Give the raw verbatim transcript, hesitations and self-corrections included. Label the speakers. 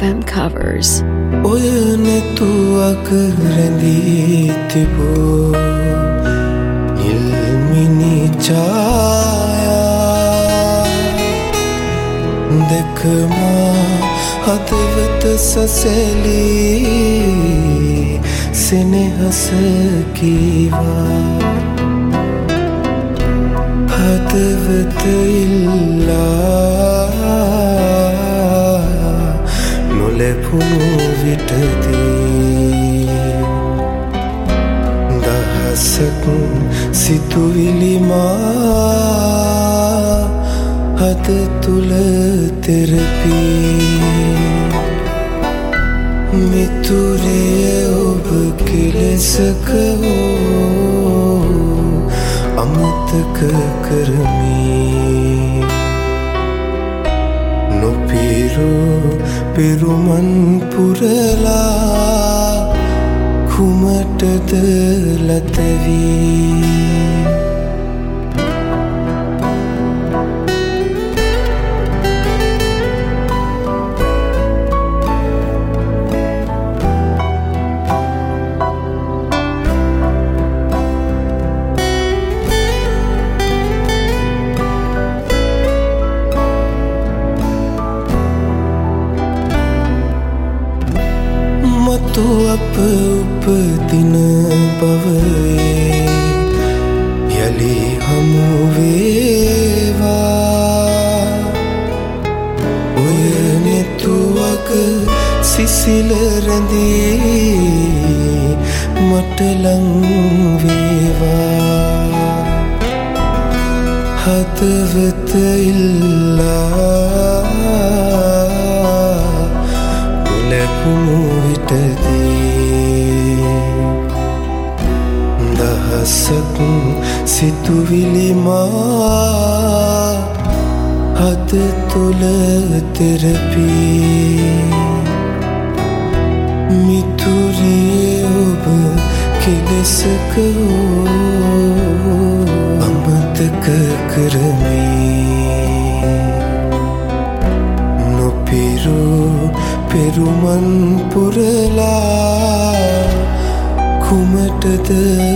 Speaker 1: M covers.
Speaker 2: Oyane tu akarandi tibo ilmini chaya dekma hadvat saseli senehas kiwa hadvat illa නොලැබුණු විටදී දහසක් සිතුවිලි මා හද තුල තෙරපී මිතුරේ ඔබ කෙලෙසක හෝ අමතක කරමි නොපිරු පෙරුමන් පුරලා කුමටද ලතවී මතු අප උපදින බවේ යලි හමු වේවා ඔය නෙතුවක සිසිල රැඳී මට ලං වේවා හදවත ඉල්ලා නොලැබුණු දහසක් සිතුවිලි මා හද තුල තෙරපී මිතුරියේ ඔබ කෙලෙසක අමතක කරමි නොපිරු පෙරුමන් පුරලා කුමටද